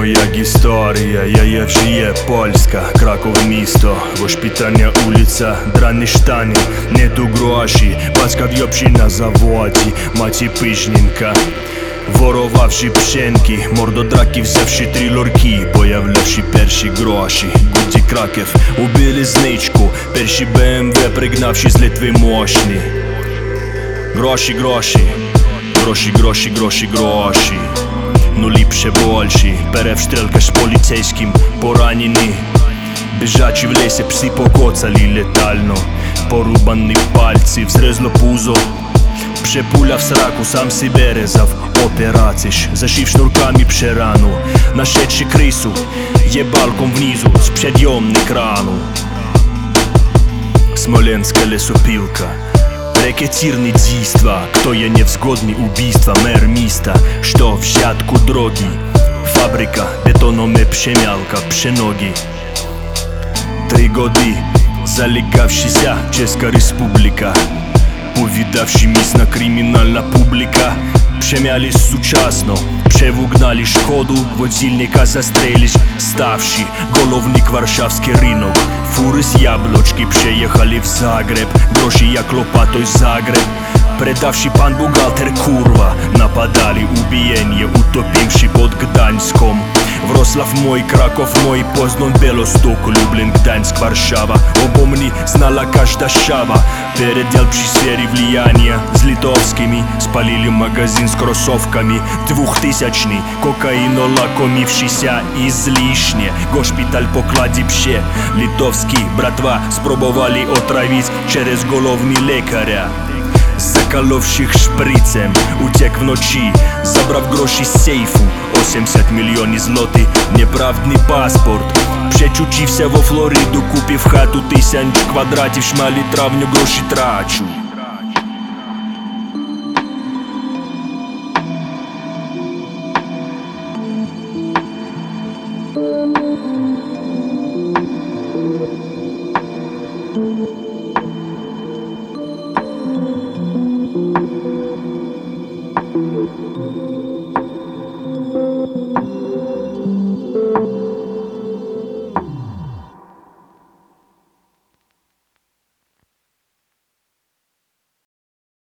як історія, я є вже є польська, Кракове місто, вошпітальня улиця, драні штани, не до гроші, батька в'єбші на заводі, маті пижненька, ворувавши пшенки, мордодраки взявши 3 лорки, появлявши перші гроші, Гуді Краків, убили зничку, перші БМВ пригнавши з Литви мощні. Гроші, гроші, гроші, гроші, гроші, гроші. Ну ліпше больші, перевстрелка з поліцейським, поранені. Біжачі в лісі пси покоцали летально, порубані пальці, взрезло пузо. Przepula w sraku, sam себе резав, операциш, зашив шнурками пшерану, нашедши крису, єбалком внизу, з підйомник рану. Смоленська лесопілка, рекетірні дійства, хто є невзгодні убійства, мер міста, що взятку дроги, фабрика, бетономе пшемялка, пшеноги. 3 годи, залігавшися, Чеська республіка, повідавши місна кримінальна публіка, przemialisz сучасно, przewugnali szkodu, wodzilnika застрелиш, ставши головник варшавський ринок. Фури з яблочки приїхали в Загреб, гроші як лопатой Загреб. Предавши пан бухгалтер курва, нападали убиение, утопивши под Гданьском. Wrocław mój, Kraków mój, Poznań, Białystok, Lublin, Gdańsk, Warszawa. Обо мне знала каждая шава. Передел при сфере влияния с литовскими, спалили магазин с кроссовками. 2000-й, кокаинолакомившийся излишне. Госпиталь поклади пще. Литовский, братва, спробовали отравить через головни лекаря. Заколовших шприцем, утек вночі, забрав гроші з сейфу, 80 мільйонів злотих, неправдний паспорт. Przečučivся во Флориду, купив хату 1000 квадратів, шмалі травню гроші трачу. Thank you.